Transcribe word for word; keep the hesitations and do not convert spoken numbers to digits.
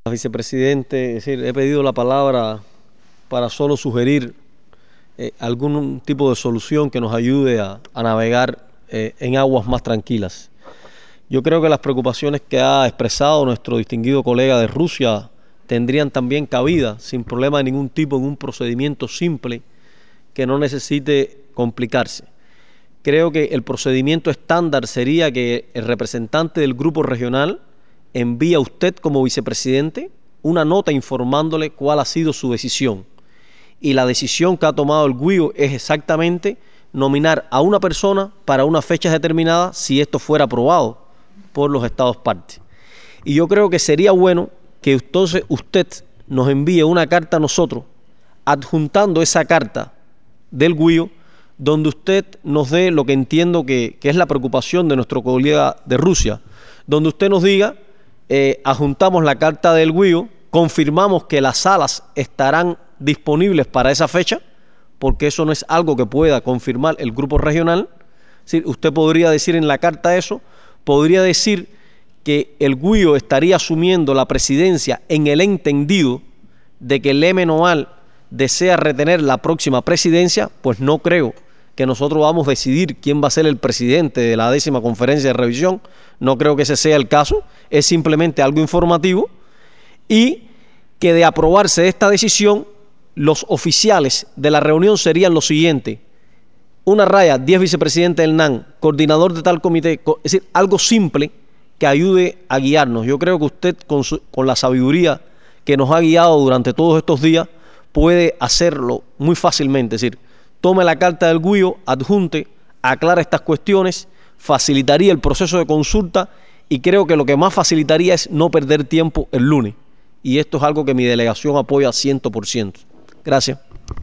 Vicepresidente, es decir, he pedido la palabra para solo sugerir eh, algún tipo de solución que nos ayude a, a navegar eh, en aguas más tranquilas. Yo creo que las preocupaciones que ha expresado nuestro distinguido colega de Rusia tendrían también cabida, sin problema de ningún tipo, en un procedimiento simple que no necesite complicarse. Creo que el procedimiento estándar sería que el representante del grupo regional envía a usted como vicepresidente una nota informándole cuál ha sido su decisión. Y la decisión que ha tomado el G U I O es exactamente nominar a una persona para una fecha determinada si esto fuera aprobado por los estados partes. Y yo creo que sería bueno que entonces usted nos envíe una carta a nosotros adjuntando esa carta del G U I O donde usted nos dé lo que entiendo que, que es la preocupación de nuestro colega de Rusia, donde usted nos diga, eh, adjuntamos la carta del G U I O, confirmamos que las salas estarán disponibles para esa fecha, porque eso no es algo que pueda confirmar el grupo regional. ¿Sí? Usted podría decir en la carta eso, podría decir que el G U I O estaría asumiendo la presidencia en el entendido de que el M. Noal desea retener la próxima presidencia. Pues no creo que nosotros vamos a decidir quién va a ser el presidente de la décima conferencia de revisión. No creo que ese sea el caso. Es simplemente algo informativo. Y que de aprobarse esta decisión, los oficiales de la reunión serían los siguientes: una raya, diez vicepresidentes del N A N, coordinador de tal comité, es decir, algo simple que ayude a guiarnos. Yo creo que usted, con, su, con la sabiduría que nos ha guiado durante todos estos días, puede hacerlo muy fácilmente. Es decir, tome la carta del G U I O, adjunte, aclara estas cuestiones, facilitaría el proceso de consulta y creo que lo que más facilitaría es no perder tiempo el lunes. Y esto es algo que mi delegación apoya cien por ciento. Gracias.